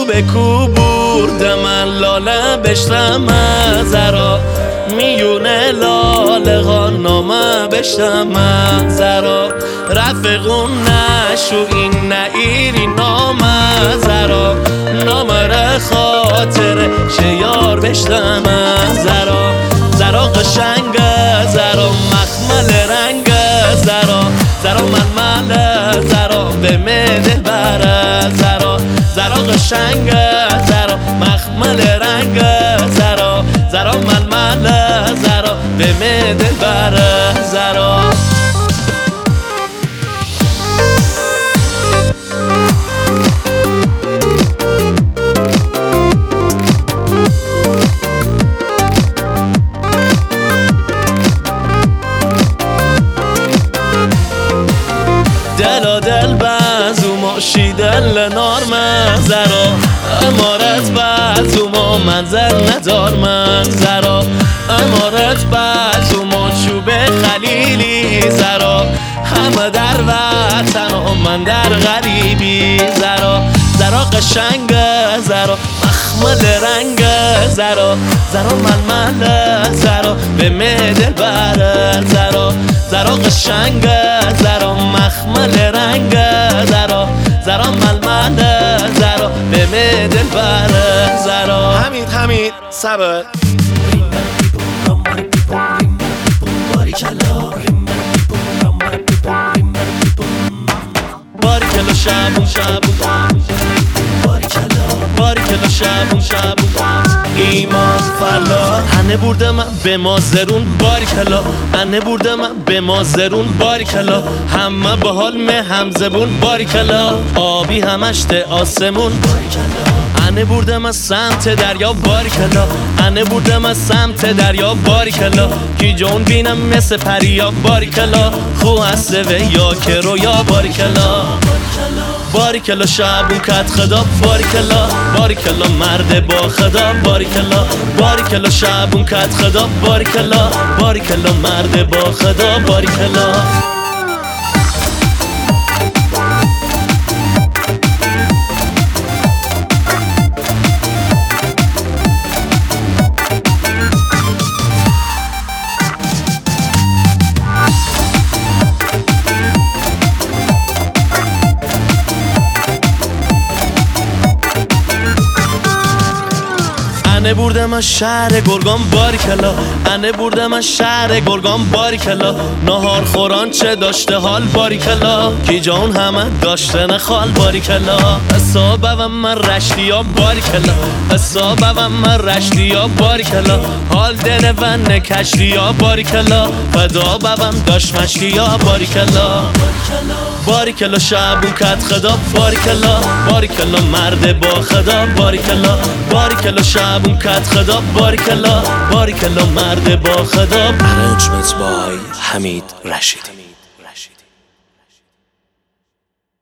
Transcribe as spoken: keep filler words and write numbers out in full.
به کو برده من لاله بشتم زرا میونه لاله ها نامه بشتم زرا رفقون نشو این نئیری نامه زرا نامه خاطر شیار بشتم زرا زرا قشنگ زرا مخمل رنگ زرا زرا من مل زرا به مدل بره زرا زرا قشنگ زرا مخمل رنگ زرا زرا من مل زرا به مدل بره زرا دل دل بازو ماشی دل نارم زرا امارت بازو ما منزل ندار من زرا امارت بازو ما چوب خلیلی زرا همه در وطن و من در غریبی زرا زرا قشنگ زرا مخمل رنگ زرا زرا من مل زرا به مدل بره زرا زرا قشنگ زرا مخمل رنگ زرا زرا ململ زرا به مدل بره زرا حمید حمید صبر باریکلا شبون شبون باریکلا شبون شبون ایمان فلا انه برده من به مازرون باریکلا انه برده من به مازرون باریکلا همه با حال مه همزبون باریکلا آبی همش ته آسمون انه برده من سمت دریا باریکلا انه برده من سمت دریا باریکلا کی جون بینم مثل پریا باریکلا خو هسته و یا که رویا باریکلا باریکلا شبون کت خدا باریکلا باریکلا مرد با خدا باریکلا باریکلا شبون کت خدا باریکلا باریکلا مرد با خدا باریکلا انه برده من شهر گرگان باریکلا انه برده من شهر گرگان باریکلا نهار خوران چه داشته حال باریکلا کی جان همه داشته نخال باریکلا حسابه و من رشتیا باریکلا حسابه و من رشتیا باریکلا حال دنه و نکشتیا باریکلا فدا ببم داشت مشتیا باریکلا باریکلا شبون کت خدا باریکلا باریکلا مرد با خدا باریکلا باریکلا شبون کت خدا باریکلا باریکلا مرد با خدا. Arrangement by حمید رشیدی.